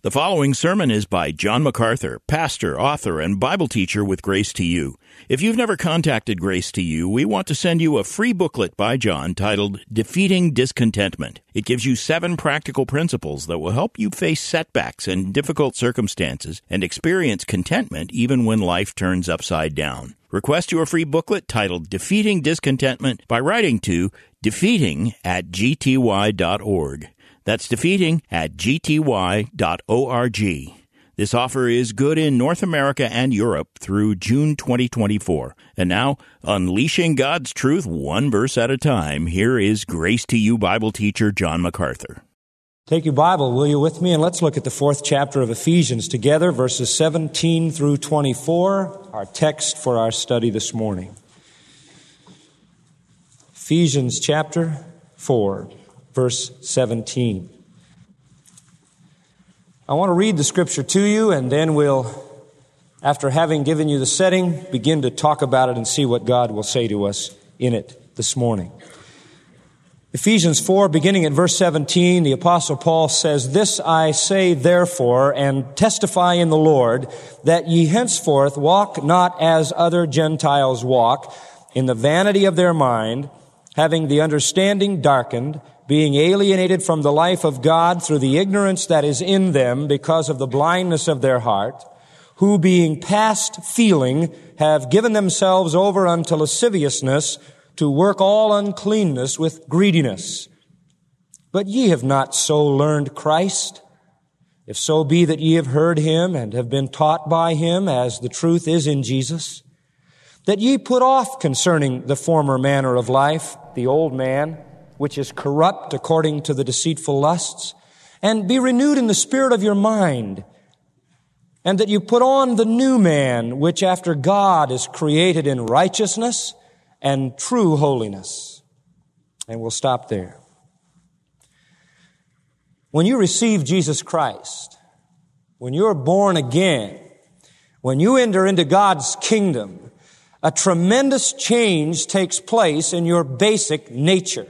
The following sermon is by John MacArthur, pastor, author, and Bible teacher with Grace to You. If you've never contacted Grace to You, we want to send you a free booklet by John titled Defeating Discontentment. It gives you 7 practical principles that will help you face setbacks and difficult circumstances and experience contentment even when life turns upside down. Request your free booklet titled Defeating Discontentment by writing to defeating@gty.org. That's defeating@gty.org. This offer is good in North America and Europe through June 2024. And now, unleashing God's truth one verse at a time, here is Grace to You Bible teacher John MacArthur. Take your Bible, will you, with me, and let's look at the 4th chapter of Ephesians together, verses 17 through 24, our text for our study this morning. Ephesians chapter 4. Verse 17. I want to read the scripture to you, and then we'll, after having given you the setting, begin to talk about it and see what God will say to us in it this morning. Ephesians 4, beginning at verse 17, the Apostle Paul says, "This I say therefore, and testify in the Lord, that ye henceforth walk not as other Gentiles walk, in the vanity of their mind, having the understanding darkened, being alienated from the life of God through the ignorance that is in them because of the blindness of their heart, who being past feeling have given themselves over unto lasciviousness to work all uncleanness with greediness. But ye have not so learned Christ, if so be that ye have heard him and have been taught by him as the truth is in Jesus, that ye put off concerning the former manner of life, the old man, which is corrupt according to the deceitful lusts, and be renewed in the spirit of your mind, and that you put on the new man, which after God is created in righteousness and true holiness." And we'll stop there. When you receive Jesus Christ, when you're born again, when you enter into God's kingdom, a tremendous change takes place in your basic nature.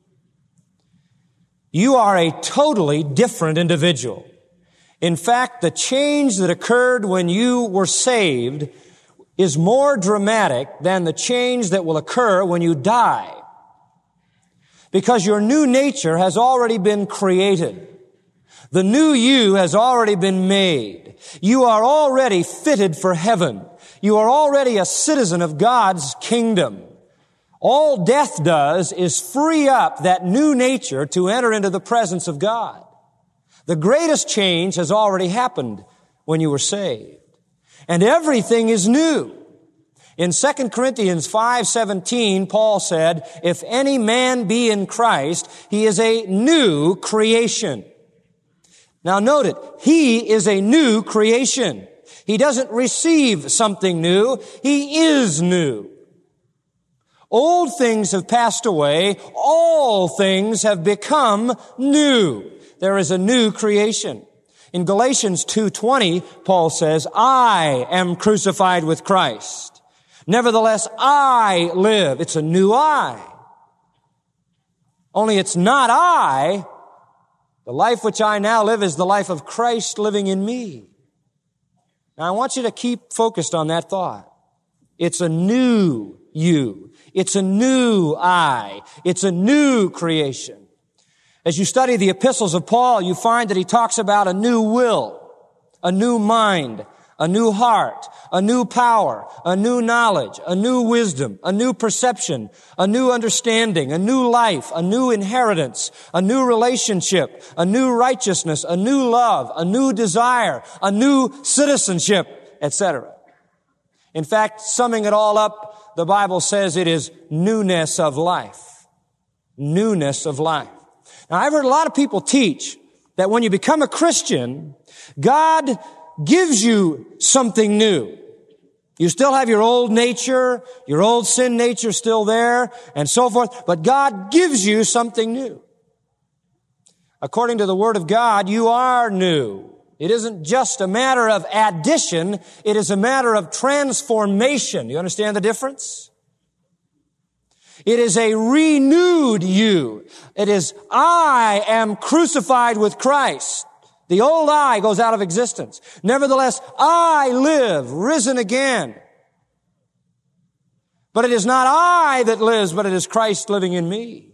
You are a totally different individual. In fact, the change that occurred when you were saved is more dramatic than the change that will occur when you die. Because your new nature has already been created. The new you has already been made. You are already fitted for heaven. You are already a citizen of God's kingdom. All death does is free up that new nature to enter into the presence of God. The greatest change has already happened when you were saved. And everything is new. In 2 Corinthians 5:17, Paul said, "If any man be in Christ, he is a new creation." Now note it, he is a new creation. He doesn't receive something new, he is new. Old things have passed away. All things have become new. There is a new creation. In Galatians 2:20, Paul says, "I am crucified with Christ. Nevertheless, I live." It's a new I. Only it's not I. The life which I now live is the life of Christ living in me. Now I want you to keep focused on that thought. It's a new you. It's a new I. It's a new creation. As you study the epistles of Paul, you find that he talks about a new will, a new mind, a new heart, a new power, a new knowledge, a new wisdom, a new perception, a new understanding, a new life, a new inheritance, a new relationship, a new righteousness, a new love, a new desire, a new citizenship, etc. In fact, summing it all up, the Bible says it is newness of life. Newness of life. Now, I've heard a lot of people teach that when you become a Christian, God gives you something new. You still have your old nature, your old sin nature still there, and so forth, but God gives you something new. According to the Word of God, you are new. It isn't just a matter of addition, it is a matter of transformation. You understand the difference? It is a renewed you. It is, I am crucified with Christ. The old I goes out of existence. Nevertheless, I live, risen again. But it is not I that lives, but it is Christ living in me.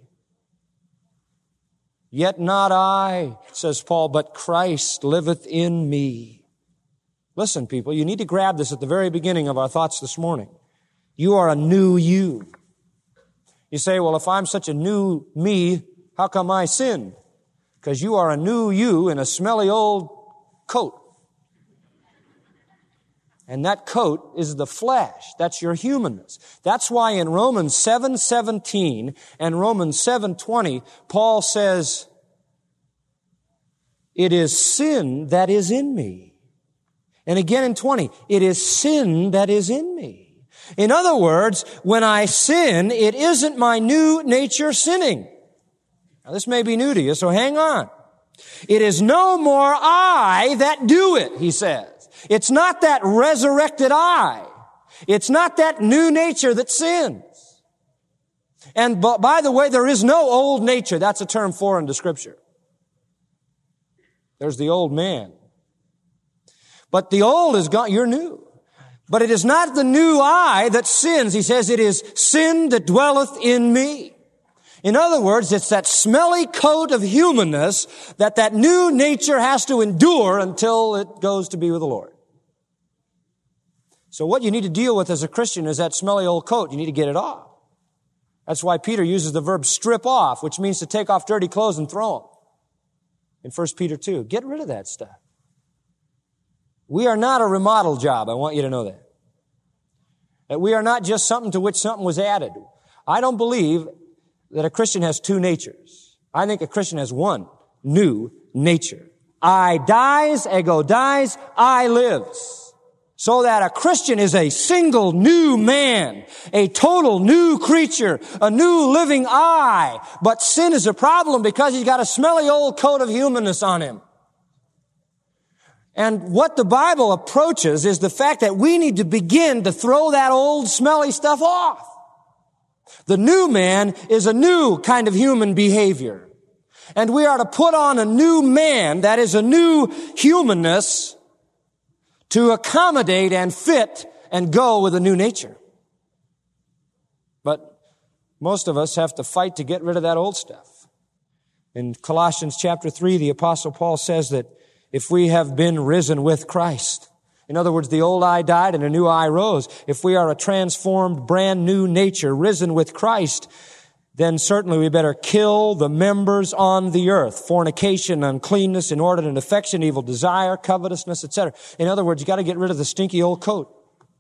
Yet not I, says Paul, but Christ liveth in me. Listen, people, you need to grab this at the very beginning of our thoughts this morning. You are a new you. You say, well, if I'm such a new me, how come I sinned? Because you are a new you in a smelly old coat. And that coat is the flesh. That's your humanness. That's why in Romans 7:17 and Romans 7:20, Paul says, it is sin that is in me. And again in 20, it is sin that is in me. In other words, when I sin, it isn't my new nature sinning. Now this may be new to you, so hang on. It is no more I that do it, he says. It's not that resurrected I. It's not that new nature that sins. And by the way, there is no old nature. That's a term foreign to Scripture. There's the old man. But the old is gone. You're new. But it is not the new I that sins. He says it is sin that dwelleth in me. In other words, it's that smelly coat of humanness that new nature has to endure until it goes to be with the Lord. So what you need to deal with as a Christian is that smelly old coat. You need to get it off. That's why Peter uses the verb strip off, which means to take off dirty clothes and throw them. In 1 Peter 2. Get rid of that stuff. We are not a remodel job. I want you to know that. That we are not just something to which something was added. I don't believe that a Christian has two natures. I think a Christian has one new nature. I dies, ego dies, I lives. So that a Christian is a single new man, a total new creature, a new living I. But sin is a problem because he's got a smelly old coat of humanness on him. And what the Bible approaches is the fact that we need to begin to throw that old smelly stuff off. The new man is a new kind of human behavior. And we are to put on a new man, that is a new humanness, to accommodate and fit and go with a new nature. But most of us have to fight to get rid of that old stuff. In Colossians chapter 3, the Apostle Paul says that if we have been risen with Christ, in other words, the old I died and a new I rose. If we are a transformed, brand new nature, risen with Christ, then certainly we better kill the members on the earth. Fornication, uncleanness, inordinate affection, evil desire, covetousness, etc. In other words, you got to get rid of the stinky old coat.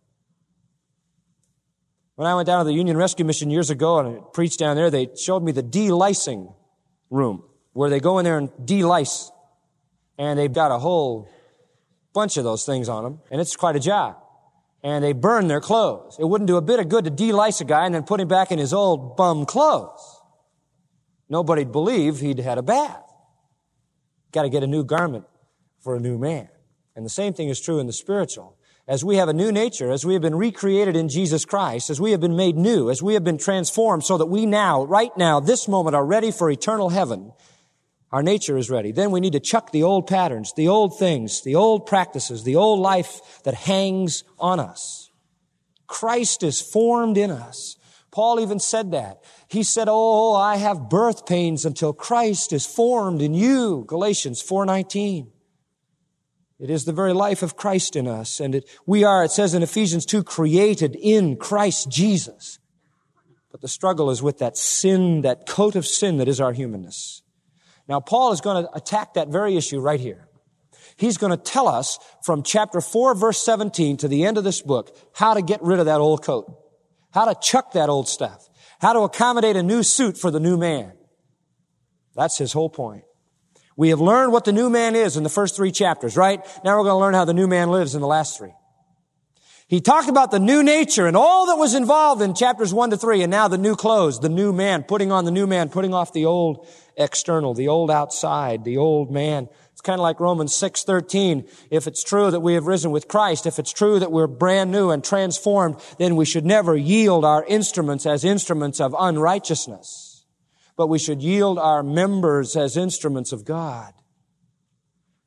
When I went down to the Union Rescue Mission years ago and I preached down there, they showed me the de-licing room where they go in there and de-lice. And they've got a whole bunch of those things on them, and it's quite a job. And they burn their clothes. It wouldn't do a bit of good to de-lice a guy and then put him back in his old bum clothes. Nobody'd believe he'd had a bath. Got to get a new garment for a new man. And the same thing is true in the spiritual. As we have a new nature, as we have been recreated in Jesus Christ, as we have been made new, as we have been transformed so that we now, right now, this moment, are ready for eternal heaven, our nature is ready. Then we need to chuck the old patterns, the old things, the old practices, the old life that hangs on us. Christ is formed in us. Paul even said that. He said, oh, I have birth pains until Christ is formed in you. Galatians 4:19. It is the very life of Christ in us. And we are, it says in Ephesians 2, created in Christ Jesus. But the struggle is with that sin, that coat of sin that is our humanness. Now, Paul is going to attack that very issue right here. He's going to tell us from chapter 4, verse 17 to the end of this book how to get rid of that old coat, how to chuck that old stuff, how to accommodate a new suit for the new man. That's his whole point. We have learned what the new man is in the first 3 chapters, right? Now we're going to learn how the new man lives in the last 3. He talked about the new nature and all that was involved in chapters 1 to 3, and now the new clothes, the new man, putting on the new man, putting off the old external, the old outside, the old man. It's kind of like Romans 6:13. If it's true that we have risen with Christ, if it's true that we're brand new and transformed, then we should never yield our instruments as instruments of unrighteousness, but we should yield our members as instruments of God.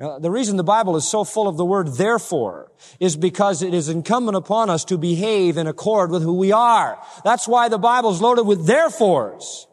The reason the Bible is so full of the word therefore is because it is incumbent upon us to behave in accord with who we are. That's why the Bible is loaded with therefores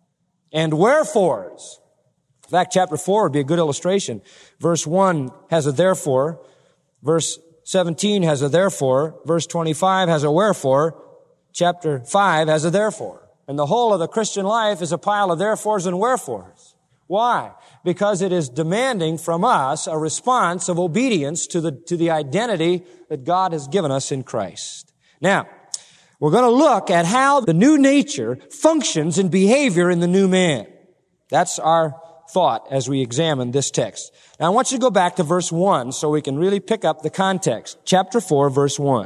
and wherefores. In fact, chapter 4 would be a good illustration. Verse 1 has a therefore. Verse 17 has a therefore. Verse 25 has a wherefore. Chapter 5 has a therefore. And the whole of the Christian life is a pile of therefores and wherefores. Why? Because it is demanding from us a response of obedience to the identity that God has given us in Christ. Now, we're going to look at how the new nature functions in behavior in the new man. That's our thought as we examine this text. Now, I want you to go back to verse 1 so we can really pick up the context. Chapter 4, verse 1.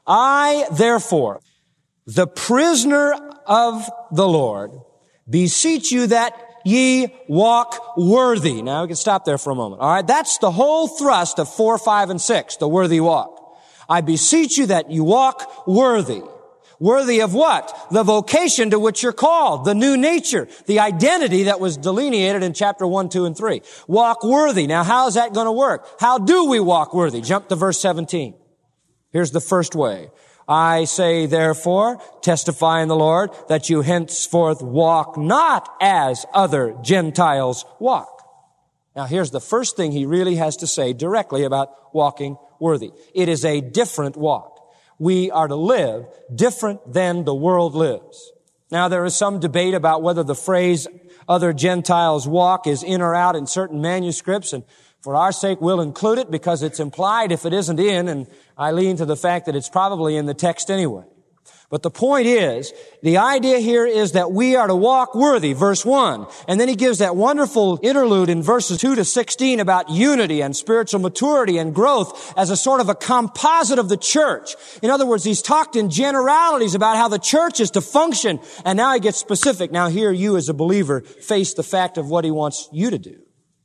I, therefore, the prisoner of the Lord, beseech you that ye walk worthy. Now we can stop there for a moment. All right. That's the whole thrust of 4, 5, and 6, the worthy walk. I beseech you that you walk worthy. Worthy of what? The vocation to which you're called, the new nature, the identity that was delineated in chapter 1, 2, and 3. Walk worthy. Now how is that going to work? How do we walk worthy? Jump to verse 17. Here's the first way. I say, therefore, testify in the Lord, that you henceforth walk not as other Gentiles walk. Now, here's the first thing he really has to say directly about walking worthy. It is a different walk. We are to live different than the world lives. Now, there is some debate about whether the phrase other Gentiles walk is in or out in certain manuscripts, and for our sake, we'll include it because it's implied if it isn't in, and I lean to the fact that it's probably in the text anyway. But the point is, the idea here is that we are to walk worthy, verse 1. And then he gives that wonderful interlude in verses 2 to 16 about unity and spiritual maturity and growth as a sort of a composite of the church. In other words, he's talked in generalities about how the church is to function, and now he gets specific. Now here you as a believer face the fact of what he wants you to do.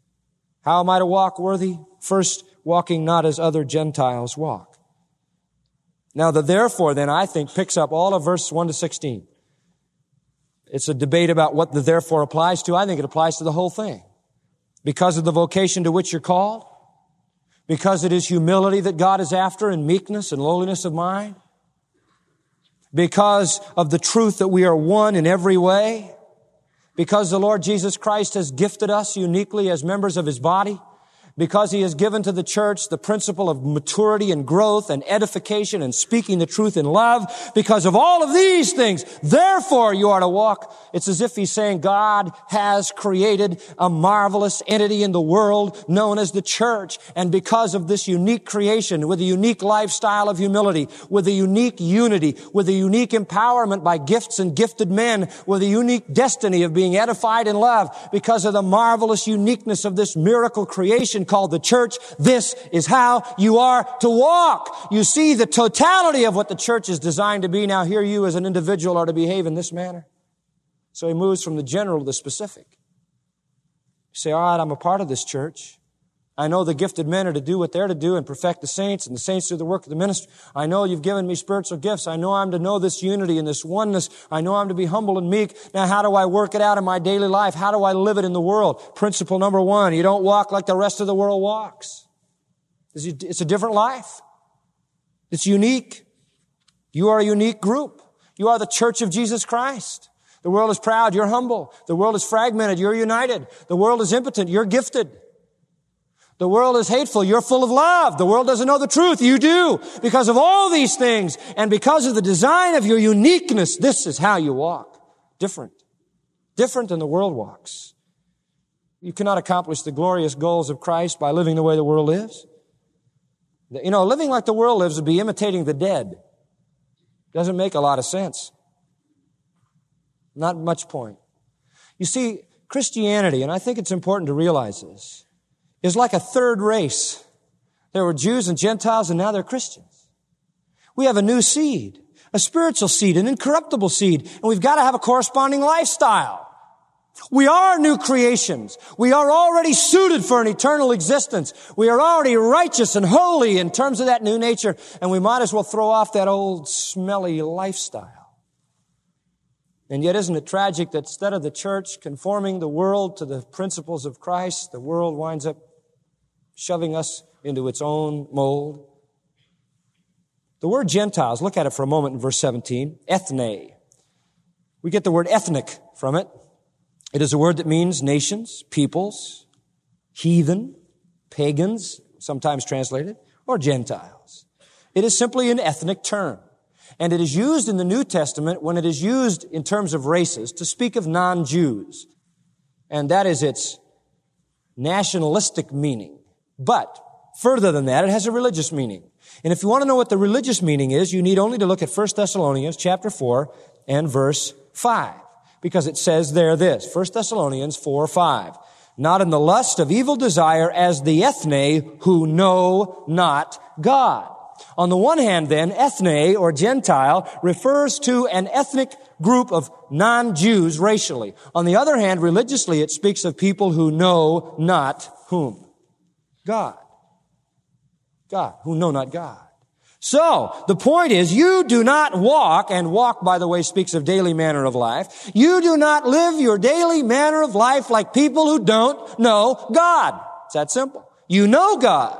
How am I to walk worthy? First, walking not as other Gentiles walk. Now, the therefore then, I think, picks up all of verse 1 to 16. It's a debate about what the therefore applies to. I think it applies to the whole thing. Because of the vocation to which you're called, because it is humility that God is after and meekness and lowliness of mind, because of the truth that we are one in every way, because the Lord Jesus Christ has gifted us uniquely as members of His body, because He has given to the church the principle of maturity and growth and edification and speaking the truth in love, because of all of these things, therefore you are to walk. It's as if He's saying God has created a marvelous entity in the world known as the church, and because of this unique creation, with a unique lifestyle of humility, with a unique unity, with a unique empowerment by gifts and gifted men, with a unique destiny of being edified in love, because of the marvelous uniqueness of this miracle creation called the church, this is how you are to walk. You see the totality of what the church is designed to be. Now here you as an individual are to behave in this manner. So he moves from the general to the specific. You say, all right, I'm a part of this church. I know the gifted men are to do what they're to do and perfect the saints, and the saints do the work of the ministry. I know you've given me spiritual gifts. I know I'm to know this unity and this oneness. I know I'm to be humble and meek. Now, how do I work it out in my daily life? How do I live it in the world? Principle number 1, you don't walk like the rest of the world walks. It's a different life. It's unique. You are a unique group. You are the church of Jesus Christ. The world is proud. You're humble. The world is fragmented. You're united. The world is impotent. You're gifted. The world is hateful. You're full of love. The world doesn't know the truth. You do. Because of all these things and because of the design of your uniqueness, this is how you walk. Different. Different than the world walks. You cannot accomplish the glorious goals of Christ by living the way the world lives. You know, living like the world lives would be imitating the dead. Doesn't make a lot of sense. Not much point. You see, Christianity, and I think it's important to realize this, is like a third race. There were Jews and Gentiles, and now they're Christians. We have a new seed, a spiritual seed, an incorruptible seed, and we've got to have a corresponding lifestyle. We are new creations. We are already suited for an eternal existence. We are already righteous and holy in terms of that new nature, and we might as well throw off that old smelly lifestyle. And yet isn't it tragic that instead of the church conforming the world to the principles of Christ, the world winds up shoving us into its own mold. The word Gentiles, look at it for a moment in verse 17, ethne. We get the word ethnic from it. It is a word that means nations, peoples, heathen, pagans, sometimes translated, or Gentiles. It is simply an ethnic term. And it is used in the New Testament when it is used in terms of races to speak of non-Jews. And that is its nationalistic meaning. But further than that, it has a religious meaning. And if you want to know what the religious meaning is, you need only to look at 1 Thessalonians chapter 4 and verse 5. Because it says there this, 1 Thessalonians 4:5. Not in the lust of evil desire as the ethne who know not God. On the one hand, then, ethne or Gentile refers to an ethnic group of non-Jews racially. On the other hand, religiously, it speaks of people who know not whom? God. God, who know not God. So, the point is, you do not walk, and walk, by the way, speaks of daily manner of life. You do not live your daily manner of life like people who don't know God. It's that simple. You know God.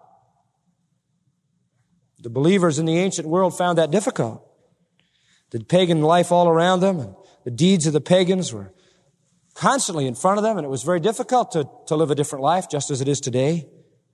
The believers in the ancient world found that difficult. The pagan life all around them, and the deeds of the pagans were constantly in front of them, and it was very difficult to live a different life, just as it is today.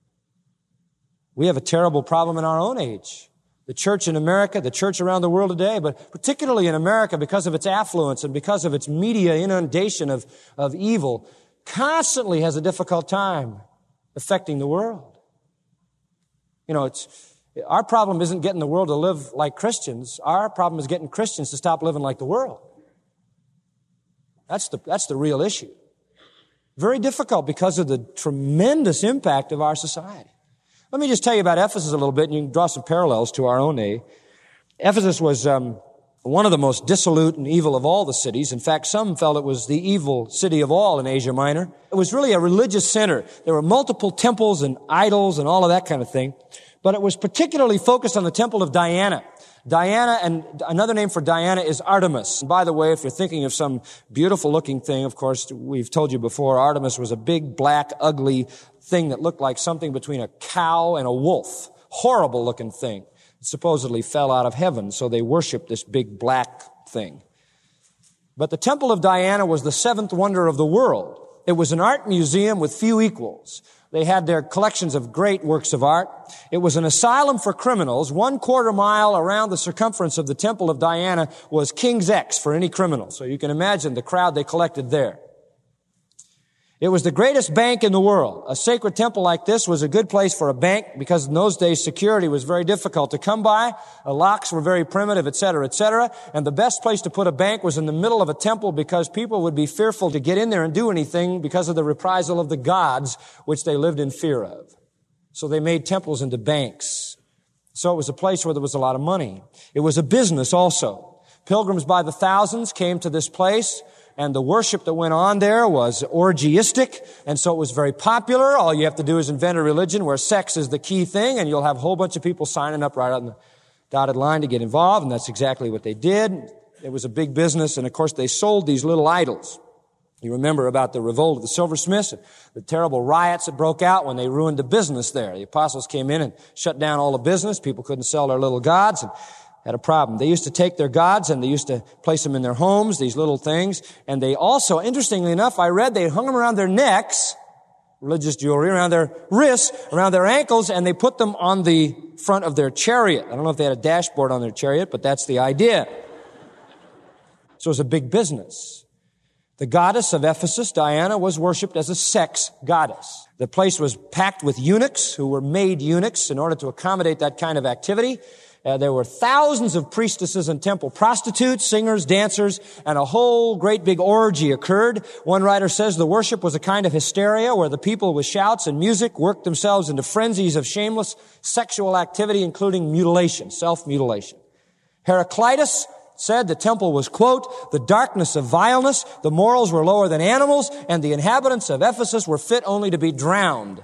We have a terrible problem in our own age. The church in America, the church around the world today, but particularly in America because of its affluence and because of its media inundation of evil, constantly has a difficult time affecting the world. You know, our problem isn't getting the world to live like Christians. Our problem is getting Christians to stop living like the world. That's the real issue. Very difficult because of the tremendous impact of our society. Let me just tell you about Ephesus a little bit, and you can draw some parallels to our own day. Ephesus was one of the most dissolute and evil of all the cities. In fact, some felt it was the evil city of all in Asia Minor. It was really a religious center. There were multiple temples and idols and all of that kind of thing. But it was particularly focused on the temple of Diana. Diana, and another name for Diana is Artemis. And by the way, if you're thinking of some beautiful looking thing, of course, we've told you before, Artemis was a big, black, ugly thing that looked like something between a cow and a wolf. Horrible looking thing. It supposedly fell out of heaven, so they worshiped this big black thing. But the temple of Diana was the seventh wonder of the world. It was an art museum with few equals. They had their collections of great works of art. It was an asylum for criminals. 1/4 mile around the circumference of the temple of Diana was King's X for any criminal. So you can imagine the crowd they collected there. It was the greatest bank in the world. A sacred temple like this was a good place for a bank because in those days security was very difficult to come by. The locks were very primitive, etc., etc. And the best place to put a bank was in the middle of a temple because people would be fearful to get in there and do anything because of the reprisal of the gods which they lived in fear of. So they made temples into banks. So it was a place where there was a lot of money. It was a business also. Pilgrims by the thousands came to this place. And the worship that went on there was orgiastic, and so it was very popular. All you have to do is invent a religion where sex is the key thing, and you'll have a whole bunch of people signing up right on the dotted line to get involved, and that's exactly what they did. It was a big business, and of course they sold these little idols. You remember about the revolt of the silversmiths, the terrible riots that broke out when they ruined the business there. The apostles came in and shut down all the business. People couldn't sell their little gods, and had a problem. They used to take their gods and they used to place them in their homes, these little things. And they also, interestingly enough, I read they hung them around their necks, religious jewelry, around their wrists, around their ankles, and they put them on the front of their chariot. I don't know if they had a dashboard on their chariot, but that's the idea. So it was a big business. The goddess of Ephesus, Diana, was worshipped as a sex goddess. The place was packed with eunuchs who were made eunuchs in order to accommodate that kind of activity. There were thousands of priestesses and temple prostitutes, singers, dancers, and a whole great big orgy occurred. One writer says the worship was a kind of hysteria where the people with shouts and music worked themselves into frenzies of shameless sexual activity, including mutilation, self-mutilation. Heraclitus said the temple was, quote, the darkness of vileness, the morals were lower than animals, and the inhabitants of Ephesus were fit only to be drowned,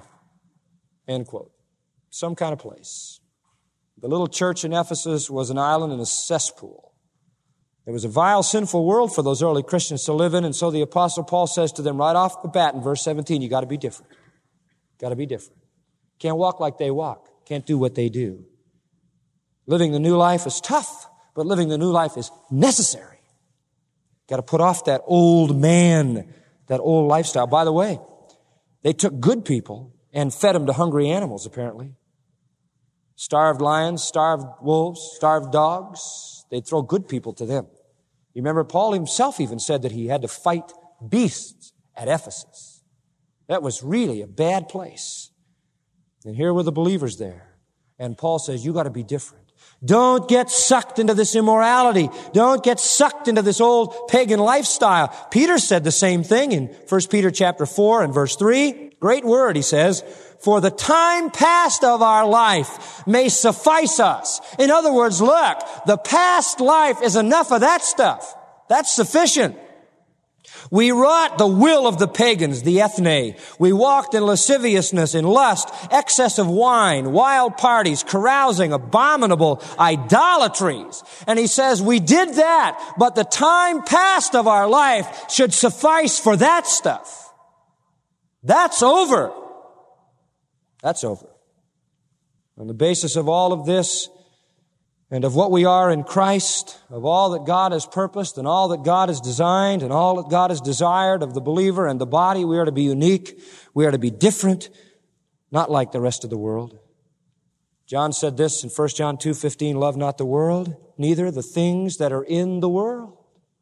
end quote. Some kind of place. The little church in Ephesus was an island in a cesspool. It was a vile, sinful world for those early Christians to live in, and so the Apostle Paul says to them right off the bat in verse 17, you got to be different. Got to be different. Can't walk like they walk. Can't do what they do. Living the new life is tough, but living the new life is necessary. Got to put off that old man, that old lifestyle. By the way, they took good people and fed them to hungry animals, apparently. Starved lions, starved wolves, starved dogs. They'd throw good people to them. You remember Paul himself even said that he had to fight beasts at Ephesus. That was really a bad place. And here were the believers there. And Paul says, you got to be different. Don't get sucked into this immorality. Don't get sucked into this old pagan lifestyle. Peter said the same thing in 1 Peter chapter 4 and verse 3. Great word, he says, for the time past of our life may suffice us. In other words, look, the past life is enough of that stuff. That's sufficient. We wrought the will of the pagans, the ethne. We walked in lasciviousness, in lust, excess of wine, wild parties, carousing, abominable idolatries. And he says, we did that, but the time past of our life should suffice for that stuff. That's over. That's over. On the basis of all of this, and of what we are in Christ, of all that God has purposed and all that God has designed and all that God has desired of the believer and the body, we are to be unique. We are to be different, not like the rest of the world. John said this in 1 John 2:15, love not the world, neither the things that are in the world.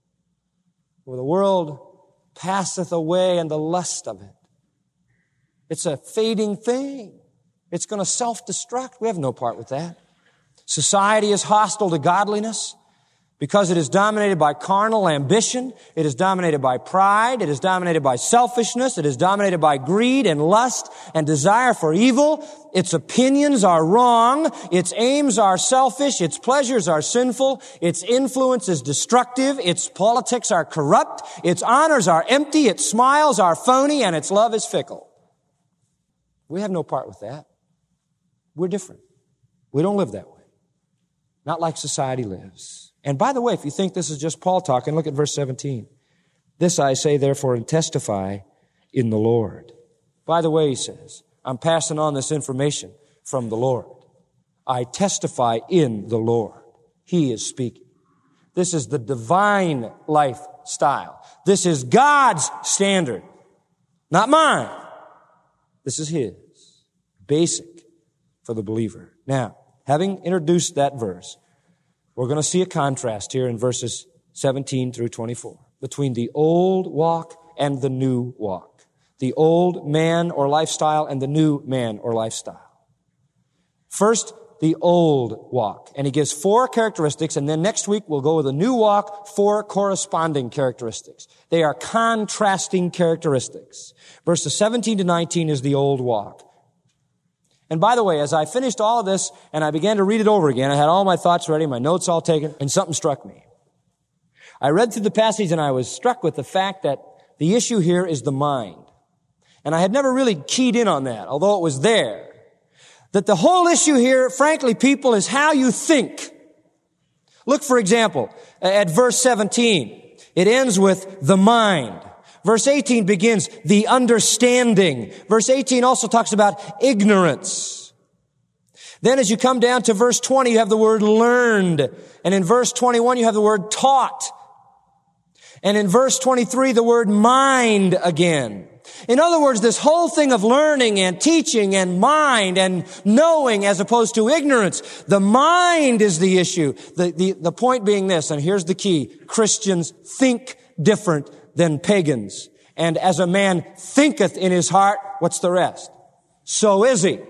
For the world passeth away and the lust of it. It's a fading thing. It's going to self-destruct. We have no part with that. Society is hostile to godliness because it is dominated by carnal ambition. It is dominated by pride. It is dominated by selfishness. It is dominated by greed and lust and desire for evil. Its opinions are wrong. Its aims are selfish. Its pleasures are sinful. Its influence is destructive. Its politics are corrupt. Its honors are empty. Its smiles are phony, and its love is fickle. We have no part with that. We're different. We don't live that way. Not like society lives. And by the way, if you think this is just Paul talking, look at verse 17. This I say, therefore, and testify in the Lord. By the way, he says, I'm passing on this information from the Lord. I testify in the Lord. He is speaking. This is the divine lifestyle. This is God's standard, not mine. This is His. Basic for the believer. Now, having introduced that verse, we're going to see a contrast here in verses 17 through 24 between the old walk and the new walk. The old man or lifestyle and the new man or lifestyle. First, the old walk. And he gives 4 characteristics, and then next week we'll go with the new walk, 4 corresponding characteristics. They are contrasting characteristics. Verses 17 to 19 is the old walk. And by the way, as I finished all of this and I began to read it over again, I had all my thoughts ready, my notes all taken, and something struck me. I read through the passage and I was struck with the fact that the issue here is the mind. And I had never really keyed in on that, although it was there. That the whole issue here, frankly, people, is how you think. Look, for example, at verse 17. It ends with the mind. Verse 18 begins the understanding. Verse 18 also talks about ignorance. Then as you come down to verse 20, you have the word learned. And in verse 21, you have the word taught. And in verse 23, the word mind again. In other words, this whole thing of learning and teaching and mind and knowing as opposed to ignorance, the mind is the issue. The point being this, and here's the key. Christians think different than pagans. And as a man thinketh in his heart, what's the rest? So is he.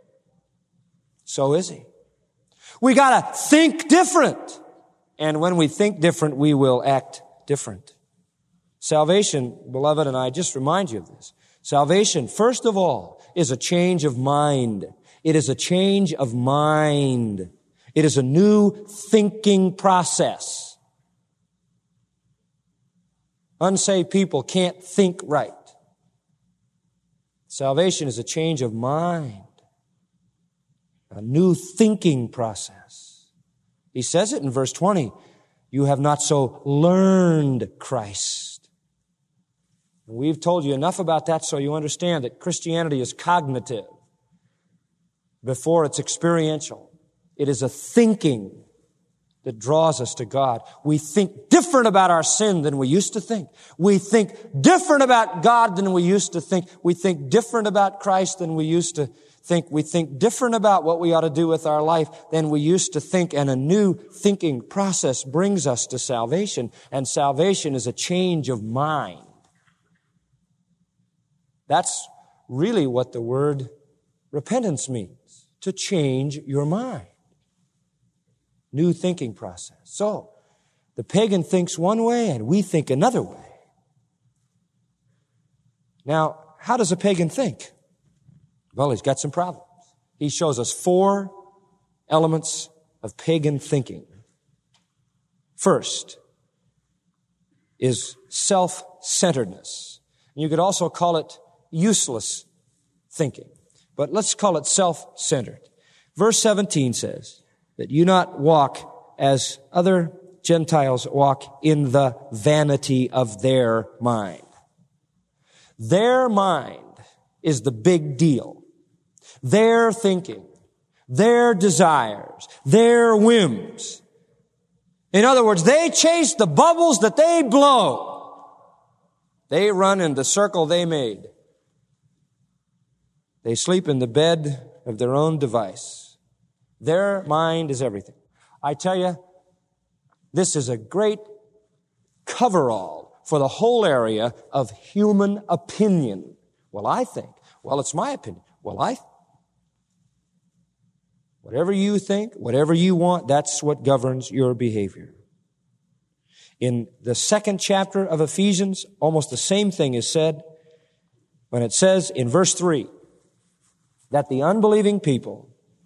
So is he. We gotta think different. And when we think different, we will act different. Salvation, beloved, and I just remind you of this. Salvation, first of all, is a change of mind. It is a change of mind. It is a new thinking process. Unsaved people can't think right. Salvation is a change of mind, a new thinking process. He says it in verse 20, you have not so learned Christ. And we've told you enough about that so you understand that Christianity is cognitive. before it's experiential. It is a thinking that draws us to God. We think different about our sin than we used to think. We think different about God than we used to think. We think different about Christ than we used to think. We think different about what we ought to do with our life than we used to think. And a new thinking process brings us to salvation. And salvation is a change of mind. That's really what the word repentance means, to change your mind. New thinking process. So, the pagan thinks one way and we think another way. Now, how does a pagan think? Well, he's got some problems. He shows us 4 elements of pagan thinking. First is self-centeredness. You could also call it useless thinking. But let's call it self-centered. Verse 17 says that you not walk as other Gentiles walk in the vanity of their mind. Their mind is the big deal. Their thinking, their desires, their whims. In other words, they chase the bubbles that they blow. They run in the circle they made. They sleep in the bed of their own device. Their mind is everything. I tell you, this is a great coverall for the whole area of human opinion. Well, I think. Well, it's my opinion. Well, whatever you think, whatever you want, that's what governs your behavior. In the 2nd chapter of Ephesians, almost the same thing is said when it says in verse 3 that the unbelieving people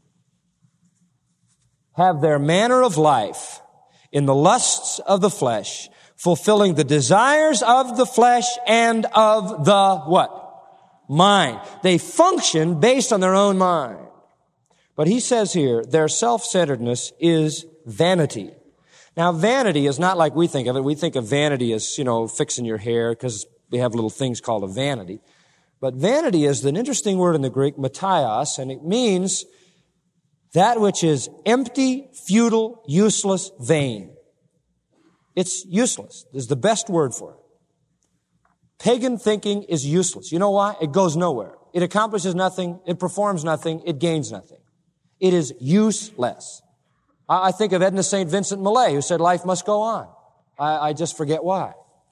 have their manner of life in the lusts of the flesh, fulfilling the desires of the flesh and of the what? Mind. They function based on their own mind. But he says here, their self-centeredness is vanity. Now, vanity is not like we think of it. We think of vanity as, fixing your hair because we have little things called a vanity. But vanity is an interesting word in the Greek, mataios, and it means that which is empty, futile, useless, vain. It's useless. Is the best word for it. Pagan thinking is useless. You know why? It goes nowhere. It accomplishes nothing. It performs nothing. It gains nothing. It is useless. I think of Edna St. Vincent Millay, who said life must go on. I just forget why.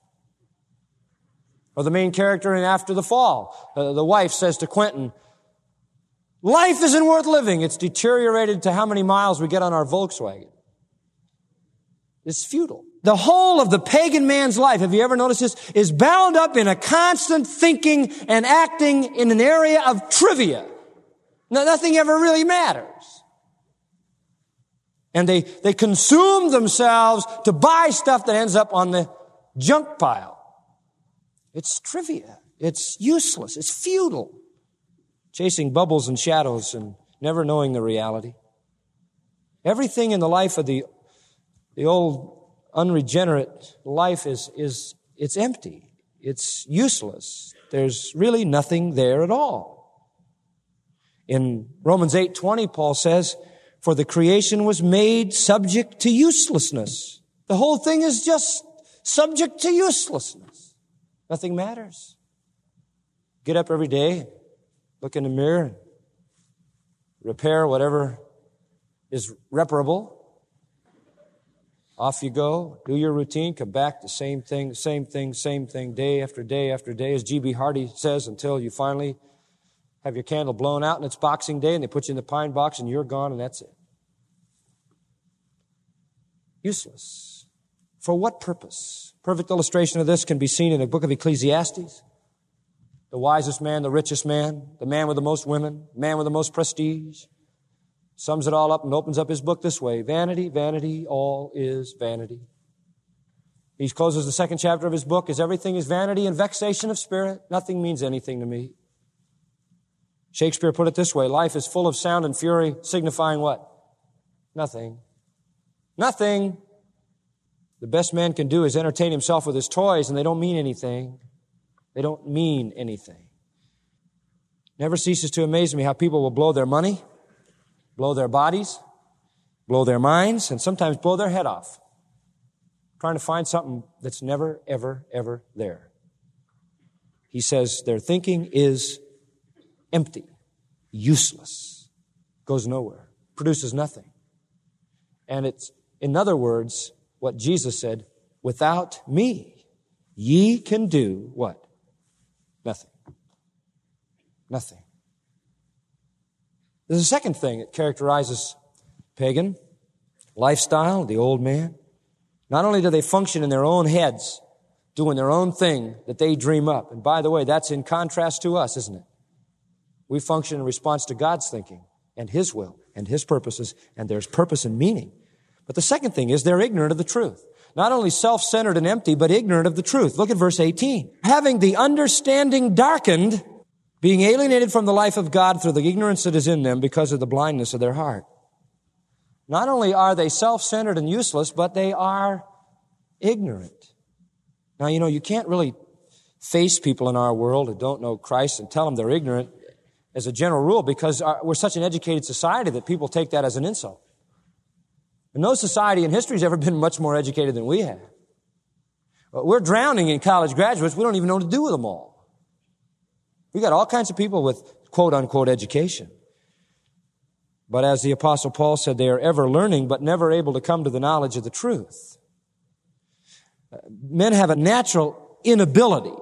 Or the main character in After the Fall. The wife says to Quentin, life isn't worth living. It's deteriorated to how many miles we get on our Volkswagen. It's futile. The whole of the pagan man's life, have you ever noticed this, is bound up in a constant thinking and acting in an area of trivia. Nothing ever really matters. And they consume themselves to buy stuff that ends up on the junk pile. It's trivia. It's useless. It's futile. Chasing bubbles and shadows and never knowing the reality. Everything in the life of the old unregenerate life it's empty. It's useless. There's really nothing there at all. In Romans 8:20, Paul says, for the creation was made subject to uselessness. The whole thing is just subject to uselessness. Nothing matters. Get up every day, look in the mirror, repair whatever is reparable. Off you go, do your routine, come back, the same thing, day after day after day, as G.B. Hardy says, until you finally have your candle blown out and it's Boxing Day and they put you in the pine box and you're gone and that's it. Useless. For what purpose? Perfect illustration of this can be seen in the book of Ecclesiastes. The wisest man, the richest man, the man with the most women, the man with the most prestige, sums it all up and opens up his book this way. Vanity, vanity, all is vanity. He closes the 2nd chapter of his book as everything is vanity and vexation of spirit. Nothing means anything to me. Shakespeare put it this way. Life is full of sound and fury, signifying what? Nothing. Nothing. The best man can do is entertain himself with his toys, and they don't mean anything. They don't mean anything. Never ceases to amaze me how people will blow their money blow their bodies, blow their minds, and sometimes blow their head off, trying to find something that's never, ever, ever there. He says their thinking is empty, useless, goes nowhere, produces nothing. And it's, in other words, what Jesus said, without me, ye can do what? Nothing. Nothing. There's a second thing that characterizes pagan lifestyle, the old man. Not only do they function in their own heads, doing their own thing that they dream up. And by the way, that's in contrast to us, isn't it? We function in response to God's thinking and His will and His purposes, and there's purpose and meaning. But the second thing is they're ignorant of the truth. Not only self-centered and empty, but ignorant of the truth. Look at verse 18. Having the understanding darkened, being alienated from the life of God through the ignorance that is in them because of the blindness of their heart. Not only are they self-centered and useless, but they are ignorant. Now, you can't really face people in our world who don't know Christ and tell them they're ignorant as a general rule, because we're such an educated society that people take that as an insult. And no society in history has ever been much more educated than we have. But we're drowning in college graduates. We don't even know what to do with them all. We got all kinds of people with quote-unquote education. But as the Apostle Paul said, they are ever learning, but never able to come to the knowledge of the truth. Men have a natural inability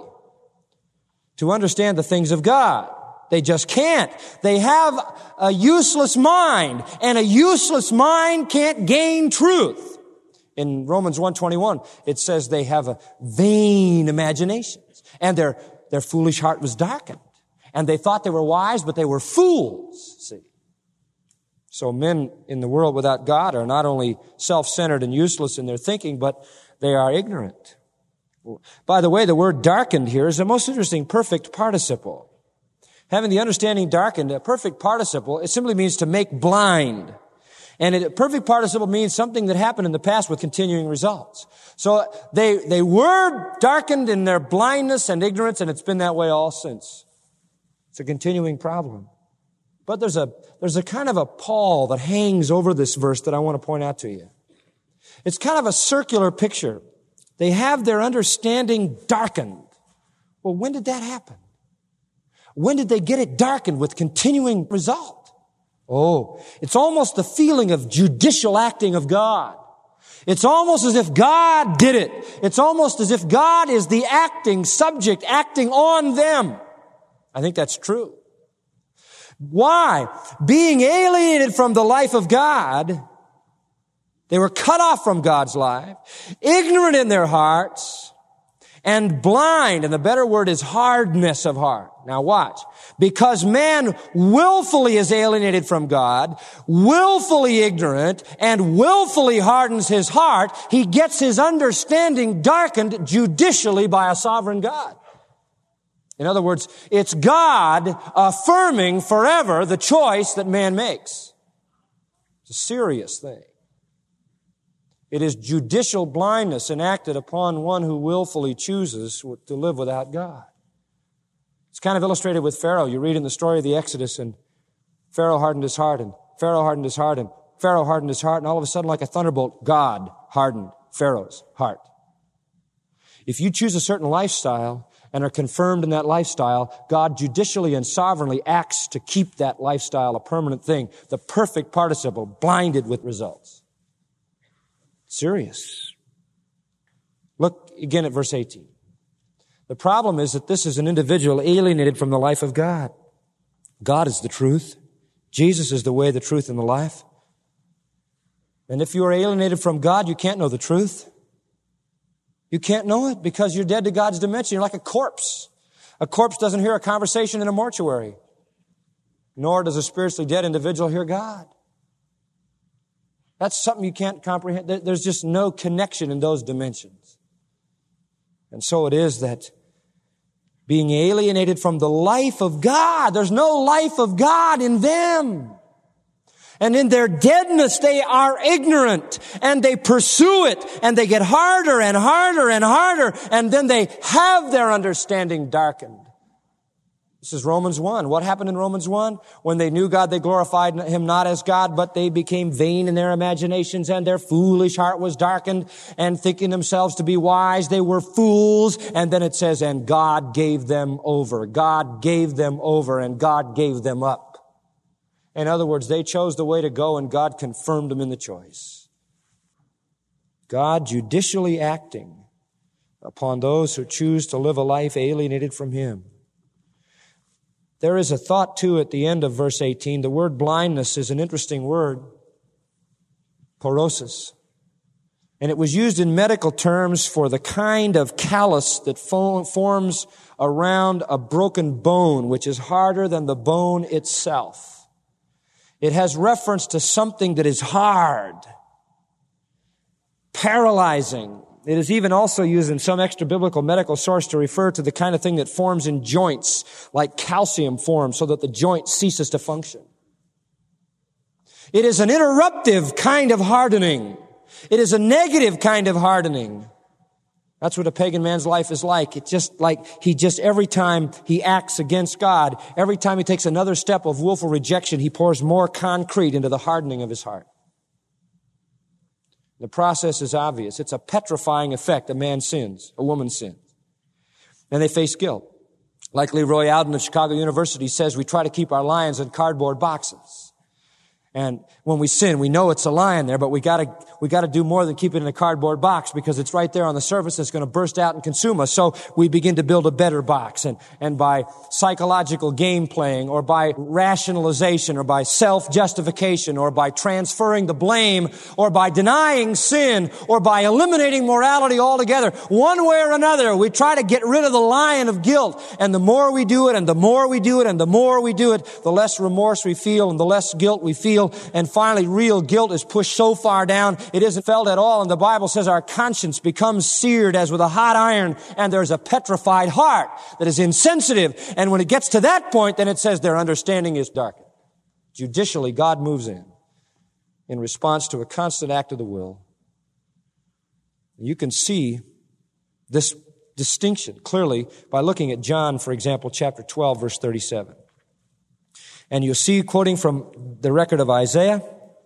to understand the things of God. They just can't. They have a useless mind, and a useless mind can't gain truth. In Romans 1:21, it says they have a vain imaginations, and their foolish heart was darkened. And they thought they were wise, but they were fools, see. So men in the world without God are not only self-centered and useless in their thinking, but they are ignorant. By the way, the word darkened here is the most interesting perfect participle. Having the understanding darkened, a perfect participle, it simply means to make blind. And a perfect participle means something that happened in the past with continuing results. So they were darkened in their blindness and ignorance, and it's been that way all since. It's a continuing problem. But there's a kind of a pall that hangs over this verse that I want to point out to you. It's kind of a circular picture. They have their understanding darkened. Well, when did that happen? When did they get it darkened with continuing result? Oh, it's almost the feeling of judicial acting of God. It's almost as if God did it. It's almost as if God is the acting subject, acting on them. I think that's true. Why? Being alienated from the life of God, they were cut off from God's life, ignorant in their hearts, and blind, and the better word is hardness of heart. Now watch. Because man willfully is alienated from God, willfully ignorant, and willfully hardens his heart, he gets his understanding darkened judicially by a sovereign God. In other words, it's God affirming forever the choice that man makes. It's a serious thing. It is judicial blindness enacted upon one who willfully chooses to live without God. It's kind of illustrated with Pharaoh. You read in the story of the Exodus, and Pharaoh hardened his heart, and Pharaoh hardened his heart, and Pharaoh hardened his heart, and all of a sudden, like a thunderbolt, God hardened Pharaoh's heart. If you choose a certain lifestyle and are confirmed in that lifestyle, God judicially and sovereignly acts to keep that lifestyle a permanent thing. The perfect participle, blinded with results. Serious. Look again at verse 18. The problem is that this is an individual alienated from the life of God. God is the truth. Jesus is the way, the truth, and the life. And if you are alienated from God, you can't know the truth. You can't know it because you're dead to God's dimension. You're like a corpse. A corpse doesn't hear a conversation in a mortuary, nor does a spiritually dead individual hear God. That's something you can't comprehend. There's just no connection in those dimensions. And so it is that being alienated from the life of God, there's no life of God in them. And in their deadness, they are ignorant, and they pursue it, and they get harder and harder and harder, and then they have their understanding darkened. This is Romans 1. What happened in Romans 1? When they knew God, they glorified Him not as God, but they became vain in their imaginations, and their foolish heart was darkened, and thinking themselves to be wise, they were fools. And then it says, and God gave them over. God gave them over, and God gave them up. In other words, they chose the way to go, and God confirmed them in the choice. God judicially acting upon those who choose to live a life alienated from Him. There is a thought, too, at the end of verse 18. The word blindness is an interesting word, porosis. And it was used in medical terms for the kind of callus that forms around a broken bone, which is harder than the bone itself. It has reference to something that is hard, paralyzing. It is even also used in some extra-biblical medical source to refer to the kind of thing that forms in joints, like calcium forms, so that the joint ceases to function. It is an interruptive kind of hardening. It is a negative kind of hardening. That's what a pagan man's life is like. It's just like every time he acts against God, every time he takes another step of willful rejection, he pours more concrete into the hardening of his heart. The process is obvious. It's a petrifying effect. A man sins. A woman sins. And they face guilt. Like Leroy Alden of Chicago University says, we try to keep our lions in cardboard boxes. And when we sin, we know it's a lion there, but we gotta do more than keep it in a cardboard box, because it's right there on the surface. It's going to burst out and consume us. So we begin to build a better box, and by psychological game playing, or by rationalization, or by self-justification, or by transferring the blame, or by denying sin, or by eliminating morality altogether, one way or another, we try to get rid of the lion of guilt. And the more we do it, and the more we do it, and the more we do it, the less remorse we feel, and the less guilt we feel. And finally, real guilt is pushed so far down, it isn't felt at all. And the Bible says our conscience becomes seared as with a hot iron, and there's a petrified heart that is insensitive. And when it gets to that point, then it says their understanding is darkened. Judicially, God moves in response to a constant act of the will. You can see this distinction clearly by looking at John, for example, chapter 12, verse 37. And you'll see, quoting from the record of Isaiah,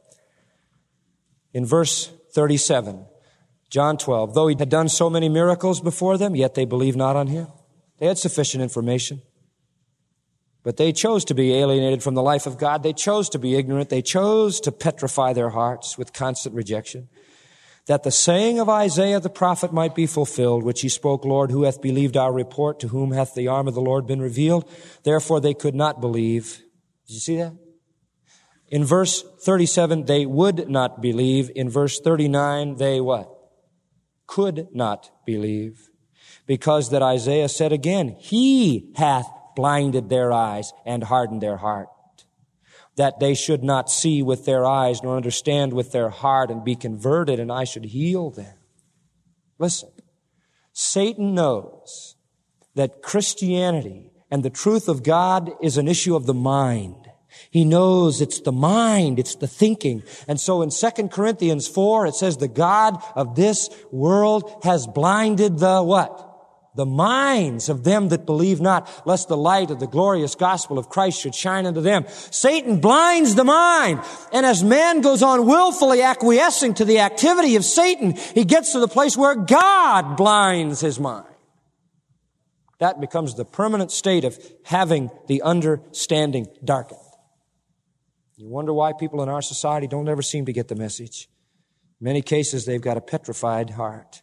in verse 37, John 12, though he had done so many miracles before them, yet they believed not on him. They had sufficient information. But they chose to be alienated from the life of God. They chose to be ignorant. They chose to petrify their hearts with constant rejection, that the saying of Isaiah the prophet might be fulfilled, which he spoke, Lord, who hath believed our report? To whom hath the arm of the Lord been revealed? Therefore they could not believe. Did you see that? In verse 37, they would not believe. In verse 39, they what? Could not believe. Because that Isaiah said again, He hath blinded their eyes and hardened their heart, that they should not see with their eyes nor understand with their heart and be converted, and I should heal them. Listen, Satan knows that Christianity and the truth of God is an issue of the mind. He knows it's the mind, it's the thinking. And so in 2 Corinthians 4, it says the God of this world has blinded the what? The minds of them that believe not, lest the light of the glorious gospel of Christ should shine unto them. Satan blinds the mind. And as man goes on willfully acquiescing to the activity of Satan, he gets to the place where God blinds his mind. That becomes the permanent state of having the understanding darkened. You wonder why people in our society don't ever seem to get the message. In many cases, they've got a petrified heart.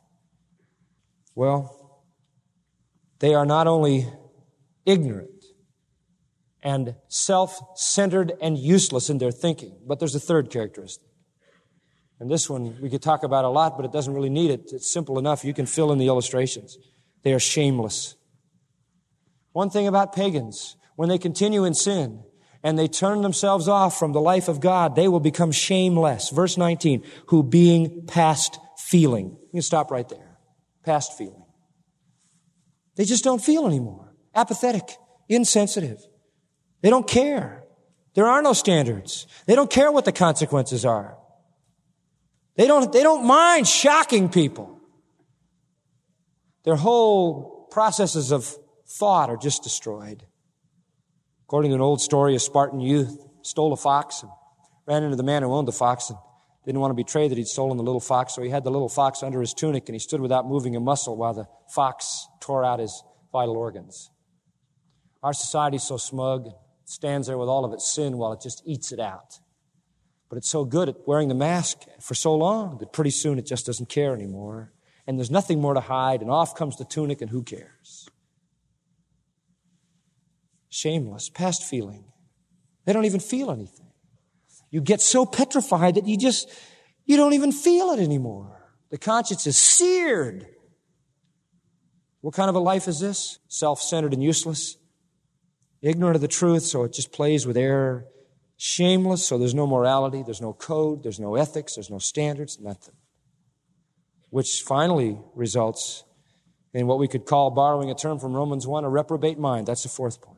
Well, they are not only ignorant and self-centered and useless in their thinking, but there's a third characteristic. And this one we could talk about a lot, but it doesn't really need it. It's simple enough. You can fill in the illustrations. They are shameless. One thing about pagans, when they continue in sin and they turn themselves off from the life of God, they will become shameless. Verse 19, who being past feeling. You can stop right there. Past feeling. They just don't feel anymore. Apathetic, insensitive. They don't care. There are no standards. They don't care what the consequences are. They don't mind shocking people. Their whole processes of thought are just destroyed. According to an old story, a Spartan youth stole a fox and ran into the man who owned the fox and didn't want to betray that he'd stolen the little fox, so he had the little fox under his tunic and he stood without moving a muscle while the fox tore out his vital organs. Our society's so smug, it stands there with all of its sin while it just eats it out. But it's so good at wearing the mask for so long that pretty soon it just doesn't care anymore. And there's nothing more to hide, and off comes the tunic, and who cares? Shameless, past feeling. They don't even feel anything. You get so petrified that you don't even feel it anymore. The conscience is seared. What kind of a life is this? Self-centered and useless. Ignorant of the truth, so it just plays with air. Shameless, so there's no morality, there's no code, there's no ethics, there's no standards, nothing. Which finally results in what we could call, borrowing a term from Romans 1, a reprobate mind. That's the fourth point.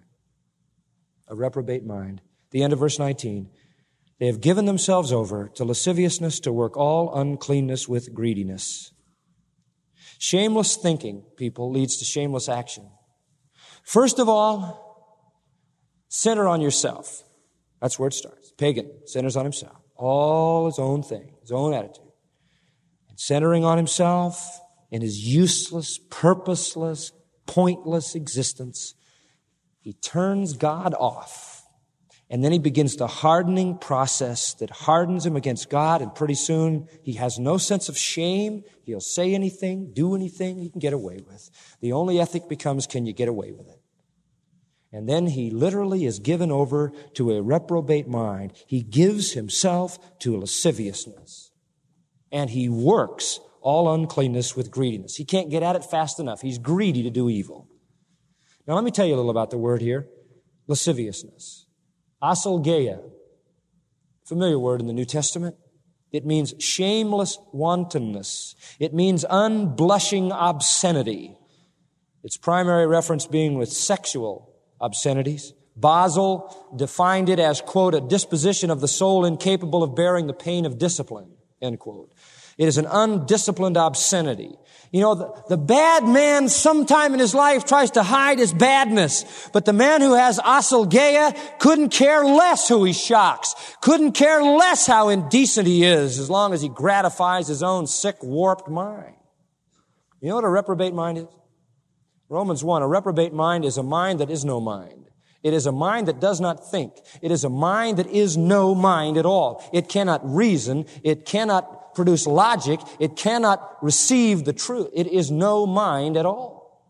A reprobate mind. The end of verse 19. They have given themselves over to lasciviousness to work all uncleanness with greediness. Shameless thinking, people, leads to shameless action. First of all, center on yourself. That's where it starts. Pagan centers on himself. All his own thing, his own attitude. And centering on himself in his useless, purposeless, pointless existence, he turns God off. And then he begins the hardening process that hardens him against God, and pretty soon he has no sense of shame. He'll say anything, do anything he can get away with. The only ethic becomes, can you get away with it? And then he literally is given over to a reprobate mind. He gives himself to lasciviousness. And he works all uncleanness with greediness. He can't get at it fast enough. He's greedy to do evil. Now let me tell you a little about the word here. Lasciviousness. Asolgeia, familiar word in the New Testament. It means shameless wantonness. It means unblushing obscenity. Its primary reference being with sexual obscenities. Basel defined it as, quote, a disposition of the soul incapable of bearing the pain of discipline, end quote. It is an undisciplined obscenity. You know, the bad man sometime in his life tries to hide his badness, but the man who has asolgeia couldn't care less who he shocks, couldn't care less how indecent he is, as long as he gratifies his own sick, warped mind. You know what a reprobate mind is? Romans 1, a reprobate mind is a mind that is no mind. It is a mind that does not think. It is a mind that is no mind at all. It cannot reason. It cannot produce logic. It cannot receive the truth. It is no mind at all.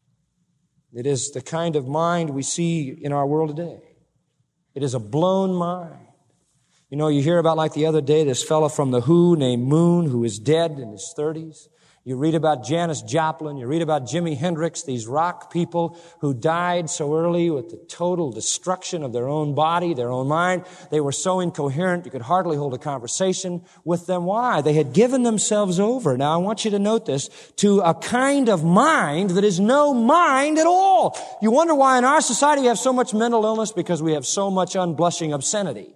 It is the kind of mind we see in our world today. It is a blown mind. You know, you hear about, like the other day, this fellow from The Who named Moon who is dead in his 30s. You read about Janis Joplin, you read about Jimi Hendrix, these rock people who died so early with the total destruction of their own body, their own mind. They were so incoherent you could hardly hold a conversation with them. Why? They had given themselves over. Now I want you to note this, to a kind of mind that is no mind at all. You wonder why in our society we have so much mental illness? Because we have so much unblushing obscenity.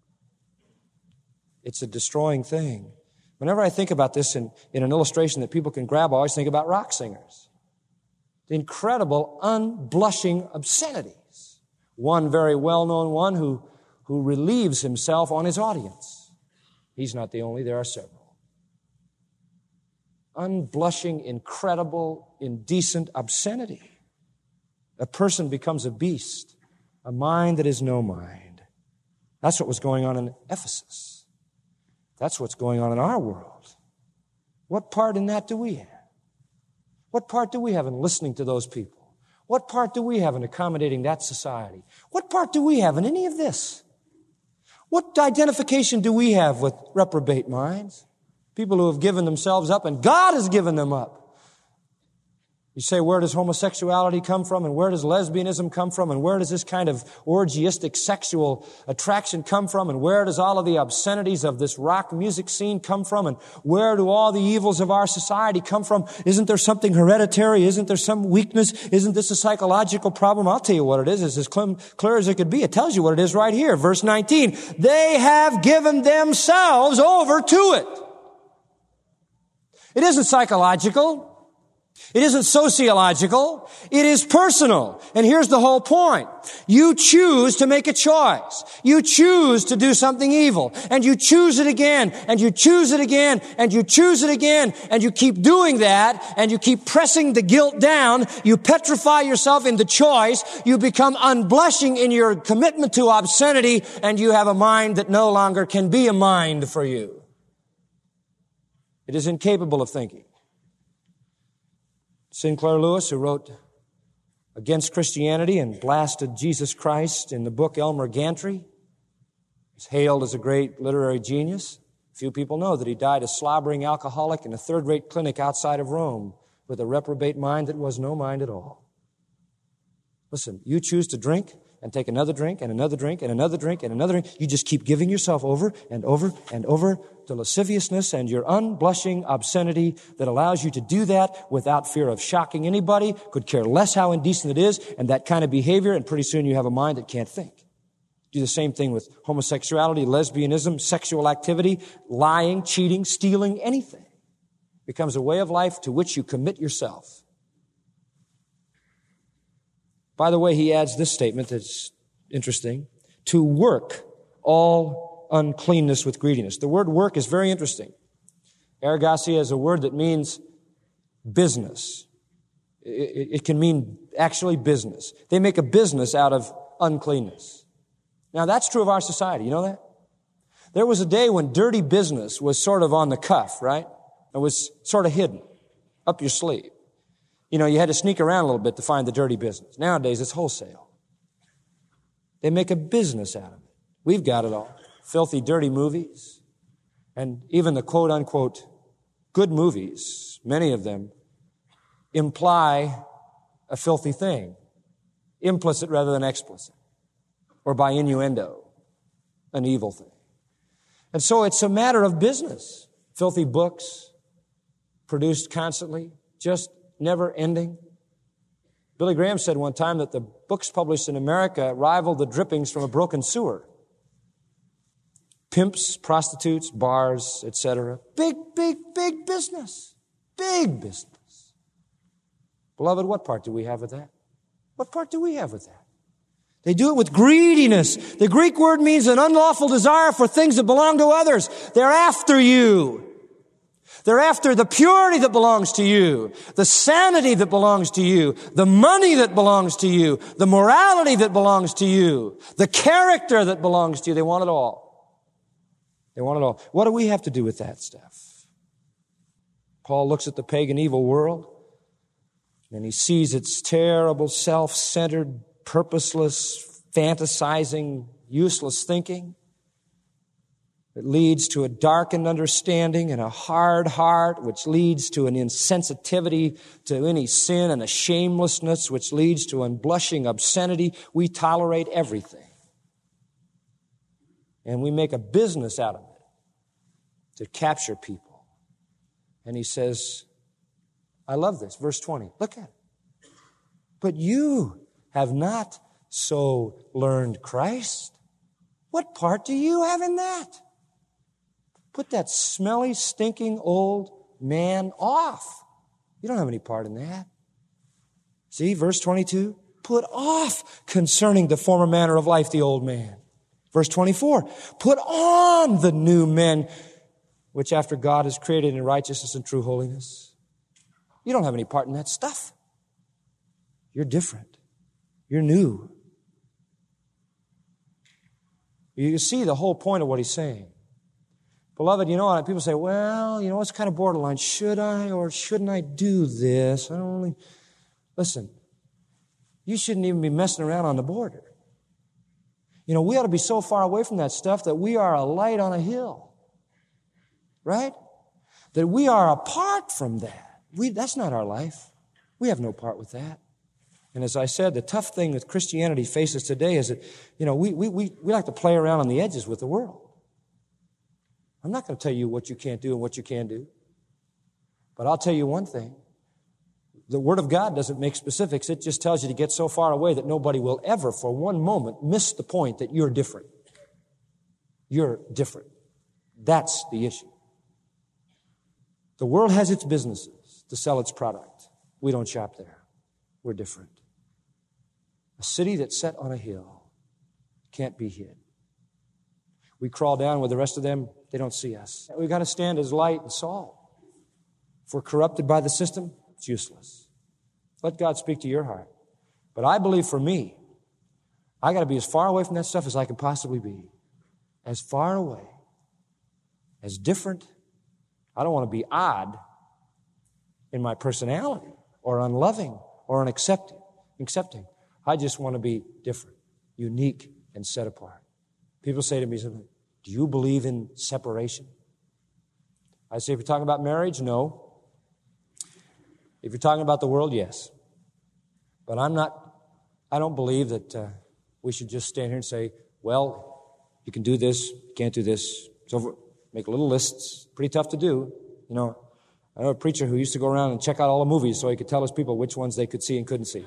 It's a destroying thing. Whenever I think about this in an illustration that people can grab, I always think about rock singers. The incredible, unblushing obscenities. One very well-known one who relieves himself on his audience. He's not the only, there are several. Unblushing, incredible, indecent obscenity. A person becomes a beast, a mind that is no mind. That's what was going on in Ephesus. That's what's going on in our world. What part in that do we have? What part do we have in listening to those people? What part do we have in accommodating that society? What part do we have in any of this? What identification do we have with reprobate minds? People who have given themselves up and God has given them up. You say, where does homosexuality come from? And where does lesbianism come from? And where does this kind of orgiastic sexual attraction come from? And where does all of the obscenities of this rock music scene come from? And where do all the evils of our society come from? Isn't there something hereditary? Isn't there some weakness? Isn't this a psychological problem? I'll tell you what it is. It's as clear as it could be. It tells you what it is right here. Verse 19. They have given themselves over to it. It isn't psychological. It isn't sociological. It is personal. And here's the whole point. You choose to make a choice. You choose to do something evil. And you choose it again. And you choose it again. And you choose it again. And you keep doing that. And you keep pressing the guilt down. You petrify yourself in the choice. You become unblushing in your commitment to obscenity. And you have a mind that no longer can be a mind for you. It is incapable of thinking. Sinclair Lewis, who wrote Against Christianity and blasted Jesus Christ in the book Elmer Gantry, is hailed as a great literary genius. Few people know that he died a slobbering alcoholic in a third-rate clinic outside of Rome with a reprobate mind that was no mind at all. Listen, you choose to drink and take another drink and another drink and another drink and another drink. You just keep giving yourself over and over and over to lasciviousness and your unblushing obscenity that allows you to do that without fear of shocking anybody, could care less how indecent it is, and that kind of behavior, and pretty soon you have a mind that can't think. Do the same thing with homosexuality, lesbianism, sexual activity, lying, cheating, stealing, anything. It becomes a way of life to which you commit yourself. By the way, he adds this statement that's interesting. To work all uncleanness with greediness. The word work is very interesting. Ergasia is a word that means business. It can mean actually business. They make a business out of uncleanness. Now, that's true of our society. You know that? There was a day when dirty business was sort of on the cuff, right? It was sort of hidden, up your sleeve. You know, you had to sneak around a little bit to find the dirty business. Nowadays, it's wholesale. They make a business out of it. We've got it all. Filthy, dirty movies. And even the quote-unquote good movies, many of them, imply a filthy thing. Implicit rather than explicit. Or by innuendo, an evil thing. And so it's a matter of business. Filthy books, produced constantly, just never ending. Billy Graham said one time that the books published in America rival the drippings from a broken sewer. Pimps, prostitutes, bars, etc. Big, big, big business. Big business. Beloved, what part do we have with that? What part do we have with that? They do it with greediness. The Greek word means an unlawful desire for things that belong to others. They're after you. They're after the purity that belongs to you, the sanity that belongs to you, the money that belongs to you, the morality that belongs to you, the character that belongs to you. They want it all. They want it all. What do we have to do with that stuff? Paul looks at the pagan evil world, and he sees its terrible, self-centered, purposeless, fantasizing, useless thinking. It leads to a darkened understanding and a hard heart, which leads to an insensitivity to any sin, and a shamelessness, which leads to unblushing obscenity. We tolerate everything. And we make a business out of it to capture people. And he says, I love this. Verse 20. Look at it. But you have not so learned Christ. What part do you have in that? Put that smelly, stinking old man off. You don't have any part in that. See, verse 22, put off concerning the former manner of life the old man. Verse 24, put on the new men, which after God is created in righteousness and true holiness. You don't have any part in that stuff. You're different. You're new. You see the whole point of what he's saying. Beloved, you know what? People say, well, it's kind of borderline. Should I or shouldn't I do this? Listen, you shouldn't even be messing around on the border. We ought to be so far away from that stuff that we are a light on a hill. Right? That we are apart from that. That's not our life. We have no part with that. And as I said, the tough thing that Christianity faces today is that, we like to play around on the edges with the world. I'm not going to tell you what you can't do and what you can do. But I'll tell you one thing. The Word of God doesn't make specifics. It just tells you to get so far away that nobody will ever for one moment miss the point that you're different. You're different. That's the issue. The world has its businesses to sell its product. We don't shop there. We're different. A city that's set on a hill can't be hid. We crawl down with the rest of them, they don't see us. We've got to stand as light and salt. If we're corrupted by the system, it's useless. Let God speak to your heart. But I believe for me, I got to be as far away from that stuff as I can possibly be. As far away, as different. I don't want to be odd in my personality or unloving or unaccepting. I just want to be different, unique, and set apart. People say to me, do you believe in separation? I say, if you're talking about marriage, no. If you're talking about the world, yes. But I don't believe that we should just stand here and say, well, you can do this, you can't do this. So make little lists. Pretty tough to do. I know a preacher who used to go around and check out all the movies so he could tell his people which ones they could see and couldn't see.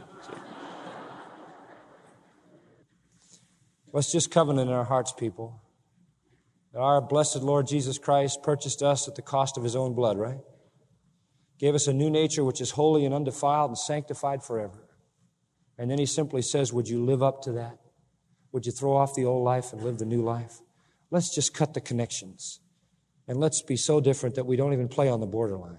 Let's just covenant in our hearts, people. Our blessed Lord Jesus Christ purchased us at the cost of His own blood, right? Gave us a new nature which is holy and undefiled and sanctified forever. And then He simply says, would you live up to that? Would you throw off the old life and live the new life? Let's just cut the connections. And let's be so different that we don't even play on the borderline.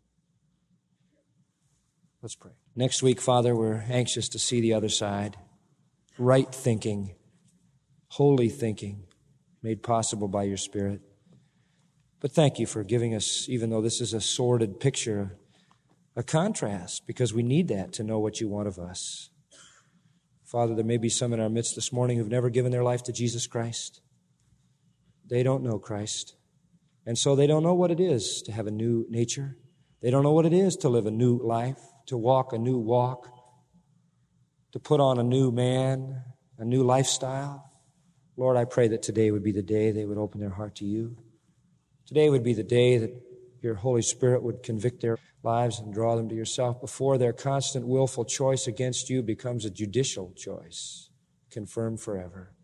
Let's pray. Next week, Father, we're anxious to see the other side. Right thinking, holy thinking, made possible by your Spirit. But thank you for giving us, even though this is a sordid picture, a contrast, because we need that to know what you want of us. Father, there may be some in our midst this morning who've never given their life to Jesus Christ. They don't know Christ. And so they don't know what it is to have a new nature. They don't know what it is to live a new life, to walk a new walk, to put on a new man, a new lifestyle. Lord, I pray that today would be the day they would open their heart to you. Today would be the day that your Holy Spirit would convict their lives and draw them to yourself before their constant willful choice against you becomes a judicial choice, confirmed forever.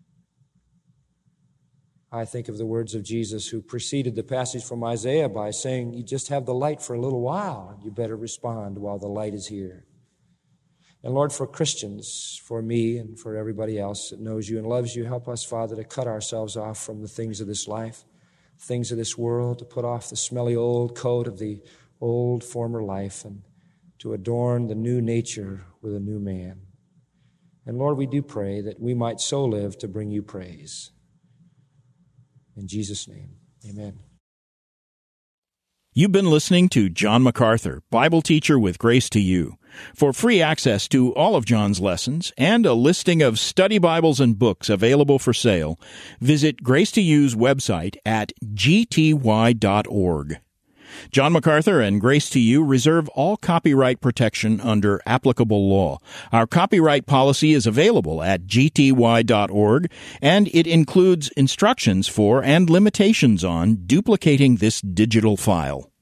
I think of the words of Jesus who preceded the passage from Isaiah by saying, you just have the light for a little while, and you better respond while the light is here. And Lord, for Christians, for me and for everybody else that knows you and loves you, help us, Father, to cut ourselves off from the things of this life, things of this world, to put off the smelly old coat of the old former life and to adorn the new nature with a new man. And Lord, we do pray that we might so live to bring you praise. In Jesus' name, amen. You've been listening to John MacArthur, Bible teacher with Grace to You. For free access to all of John's lessons and a listing of study Bibles and books available for sale, visit Grace to You's website at gty.org. John MacArthur and Grace to You reserve all copyright protection under applicable law. Our copyright policy is available at gty.org, and it includes instructions for and limitations on duplicating this digital file.